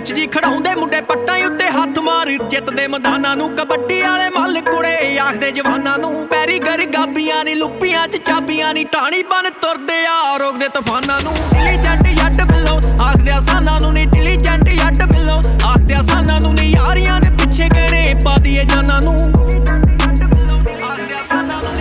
ਮੁੱਛ ਜੀ ਖੜਾਉਂਦੇ ਮੁੰਡੇ ਪੱਟਾਂ ਉੱਤੇ ਹੱਥ ਮਾਰ ਜਿੱਤਦੇ ਮੈਦਾਨਾਂ ਨੂੰ ਕਬੱਡੀ ਵਾਲੇ ਮੱਲ ਕੁੜੇ ਆਖਦੇ ਜਵਾਨਾਂ ਨੂੰ ਪੈਰੀ ਗਰ ਗਾਬੀਆਂ ਨੀ ਲੁੱਪੀਆਂ ਚ ਚਾਬੀਆਂ ਨੀ ਢਾਣੀ ਬਨ ਤੁਰਦੇ ਆ ਰੋਕਦੇ ਤੂਫਾਨਾਂ ਨੂੰ ਇੰਟੈਲੀਜੈਂਟ ਜੱਟ ਬਿੱਲੋਂ ਆਖਦੇ ਆਸਾਨਾਂ ਨੂੰ ਨੀ ਇੰਟੈਲੀਜੈਂਟ ਜੱਟ ਬਿੱਲੋਂ ਆਖਦੇ ਆਸਾਨਾਂ ਨੂੰ ਨੀ ਯਾਰੀਆਂ ਦੇ ਪਿੱਛੇ ਗਹਿਣੇ ਪਾ ਦੀਏ ਜਾਨਾਂ ਨੂੰ ਆਖਦੇ ਆਸਾਨਾਂ ਨੂੰ ਨੀ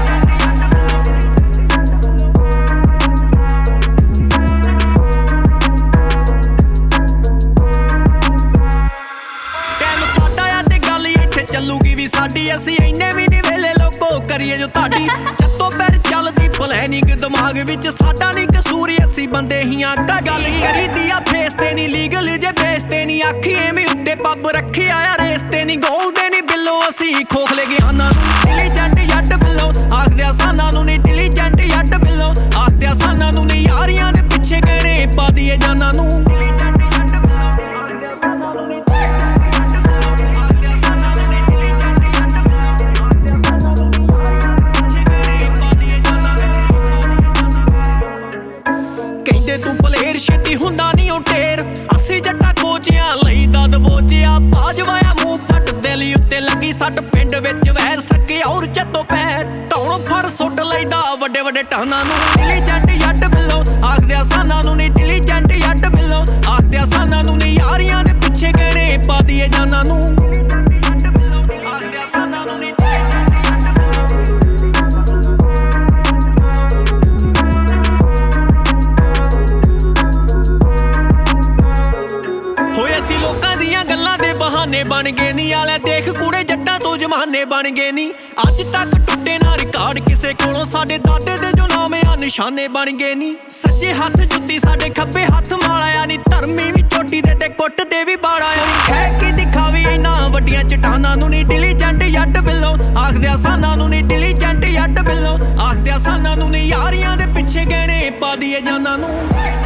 ਚੱਲੂਗੀ ਵੀ ਸਾਡੀ ਅਸੀਂ ਇੰਨੇ ਵੀ ਨਹੀਂ ਵੇਲੇ ਲੋਕੋ ਕਰੀਏ ਜੋ ਤੁਹਾਡੀ ਚੱਤੋ ਪੈਰ ਚੱਲਦੀ ਪਲੈਨਿੰਗ ਦਿਮਾਗ ਵਿੱਚ ਸਾਡਾ ਨਹੀਂ ਕਸੂਰ ਅਸੀਂ ਬੰਦੇ ਹੀ ਆ ਗੱਲ ਕਰੀਦੀ ਆ ਫੇਸ ਤੇ ਨਹੀਂ ਲੀਗਲ ਜੇ ਬੇਸ ਤੇ ਨਹੀਂ ਆਖੀ ਐਵੇਂ ਉੱਤੇ ਪੱਬ ਰੱਖਿਆ ਆ ਰੇਸ ਤੇ ਨਹੀਂ ਗੋਲ ਦੇ ਨਹੀਂ ਬਿੱਲੋ ਅਸੀਂ ਖੋਖਲੇ ਗਿਆਨਾਂ ਨੂੰ ਇੰਟੈਲੀਜੈਂਟ ਜੱਟ ਬਿੱਲੋ ਆਖਦੇ ਆਸਾਨਾਂ ਨੂੰ ਨਹੀਂ ਇੰਟੈਲੀਜੈਂਟ ਜੱਟ ਬਿੱਲੋ ਆਖਦੇ ਆਸਾਨਾਂ ਨੂੰ ਨਹੀਂ ਯਾਰੀਆਂ ਦੇ ਪਿੱਛੇ ਗਹਿਣੇ ਪਾ ਦੀਏ ਜਾਨਾਂ ਨੂੰ ਤੂੰ ਪਲੇਰ ਛੇਤੀ ਹੁੰਦਾ ਨਹੀਂ ਉਹ ਢੇਰ ਅਸੀਂ ਜੱਟਾ ਕੋਚਿਆਂ ਲਈ ਦਦ ਬੋਚਿਆ ਬਾਜਵਾਇਆ ਮੂੰਹ ਫੱਟ ਦਿਲੀ ਉੱਤੇ ਲੱਗੀ ਸੱਟ ਪਿੰਡ ਵਿੱਚ ਵੈਰ ਸਕੇ ਔਰ ਚੱਤੋ ਪੈਰ ਧੌਣ ਫੜ ਸੁੱਟ ਲਈਦਾ ਵੱਡੇ ਵੱਡੇ ਟਾਨਾਂ ਨੂੰ ਇੰਟੈਲੀਜੈਂਟ ਜੱਟ ਬਿੱਲੋਂ ਆਖਦੇ ਆਸਾਨਾਂ ਨੂੰ ਨਹੀਂ ਇੰਟੈਲੀਜੈਂਟ ਜੱਟ ਬਿੱਲੋਂ ਆਖਦੇ ਆਸਾਨਾਂ ਨੂੰ ਨਹੀਂ ਯਾਰੀਆਂ ਦੇ ਪਿੱਛੇ ਗਹਿਣੇ ਪਾ ਦੀਏ ਜਾਨਾਂ ਨੂੰ ਆਖਦੇ ਆਸਾਨਾਂ ਨੂੰ ਨਹੀਂ ਬਹਾਨੇ ਬਣ ਗਏ ਨੀ ਆਲੇ ਦੇਖ ਕੂੜੇ ਜੱਟਾਂ ਤੋਂ ਜਮਾਨੇ ਬਣ ਗਏ ਨੀ ਅੱਜ ਤੱਕ ਟੁੱਟੇ ਨਾ ਰਿਕਾਰਡ ਕਿਸੇ ਕੋਲੋਂ ਸਾਡੇ ਦਾਦੇ ਦੇ ਜੋ ਨਾਮ ਆ ਨਿਸ਼ਾਨੇ ਬਣ ਗਏ ਨੀ ਸੱਜੇ ਹੱਥ ਜੁੱਤੀ ਸਾਡੇ ਖੱਬੇ ਹੱਥ ਮਾਲਿਆ ਨੀ ਧਰਮੀ ਵੀ ਚੋਟੀ ਦੇ ਤੇ ਕੁੱਟ ਦੇ ਵੀ ਬਾੜਾ ਹੈ ਕਿ ਦਿਖਾਵੇ ਇਹਨਾਂ ਵੱਡੀਆਂ ਚਟਾਨਾਂ ਨੂੰ ਨੀ ਇੰਟੈਲੀਜੈਂਟ ਜੱਟ ਬਿੱਲੋਂ ਆਖਦੇ ਆਸਾਨਾਂ ਨੂੰ ਨੀ ਇੰਟੈਲੀਜੈਂਟ ਜੱਟ ਬਿੱਲੋਂ ਆਖਦੇ ਆਸਾਨਾਂ ਨੂੰ ਨੀ ਯਾਰੀਆਂ ਦੇ ਪਿੱਛੇ ਗਹਿਣੇ ਪਾ ਦੀਏ ਜਾਨਾਂ ਨੂੰ